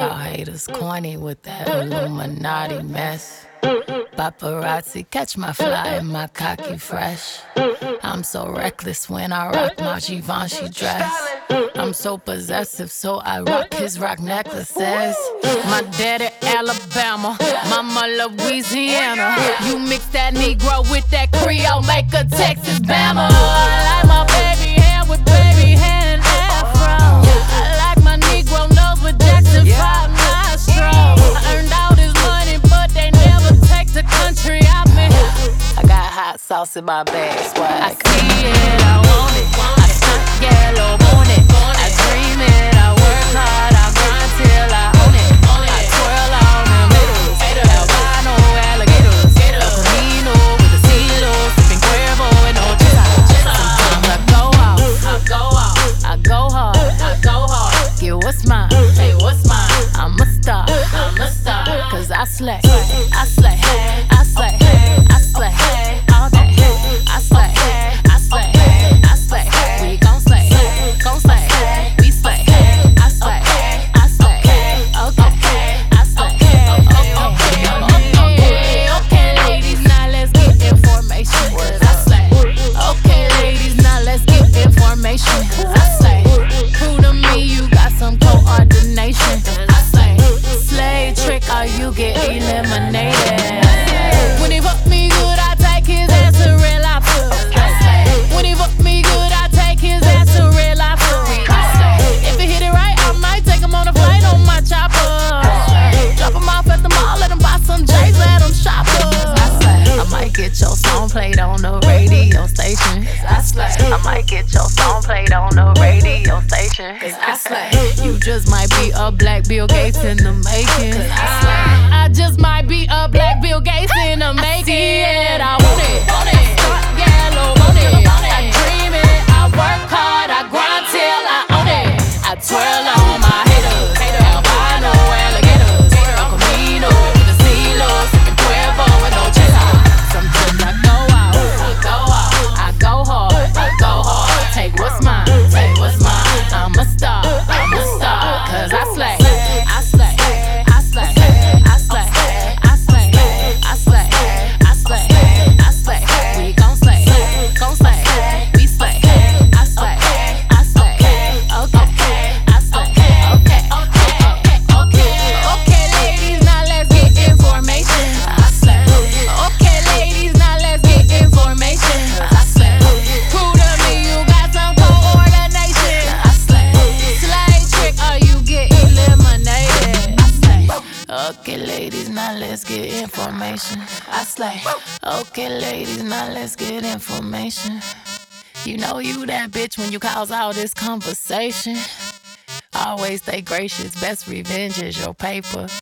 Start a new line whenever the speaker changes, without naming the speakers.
y'all haters corny with that Illuminati mess. Paparazzi catch my fly and my cocky fresh. I'm so reckless when I rock my Givenchy dress. I'm so possessive, so I rock his rock necklaces. My daddy Alabama, mama Louisiana. You mix that Negro with that Creole, make a Texas Bama. I like my baby hair with baby hair and afro. I like my Negro nose with Jackson 5 nostrils. I earned all this money, but they never take the country out me. I got hot sauce in my bag, swag. I see it, I want it. I stunt yellow, want it. I dream it, I work hard, I grind till I own it. I twirl on them hitters, albino alligators. El Camino with the CeeLo, sipping Cuervo and Ochesa. Sometimes I go out, I go hard, get what's mine, hey, what's mine? I'm a star, cause I slay, I slay, I slay, I slay, all day. I slay, I slay, I slay, we gon' slay, we slay. I slay, I slay, okay, I slay, okay, ladies, now let's get information. I slay, okay, ladies, now let's get information. I slay, prove to me you got some coordination. I slay, slay trick or you get eliminated. When he fuck me good, I take his ass to Red Lobster. When he fuck me good, I take his ass to Red Lobster. If he hit it right, I might take him on a flight on my chopper. Drop him off at the mall, let him buy some J's, let him shop up. I might get your song played on the radio station. I might get your song played on the radio station. I slay. You just might be a black Bill Gates in the making. I just might be a black Bill Gates in the making. I see it, I want it. Start yellow, want it. I dream it, I work hard, I grind till I own it. I twirl on my haters, albino alligators. El Camino with the CeeLo, sipping Cuervo and Ochesa. Sometimes I go out, I go hard, take what's mine, I'm a star, cause I slay, I slay, I slay, I slay, I slay, I slay, I slay, I slay, we gon' slay, we slay. I slay, I slay, okay, I slay, okay, ladies, now let's get information. I slay, okay, ladies, now let's get information. I slay, prove to me you got some coordination. I slay, slay trick or you get eliminated. I slay, okay, ladies, now let's get information. I slay, okay, ladies, now let's get information. You know you that bitch when you cause all this conversation. Always stay gracious, best revenge is your paper.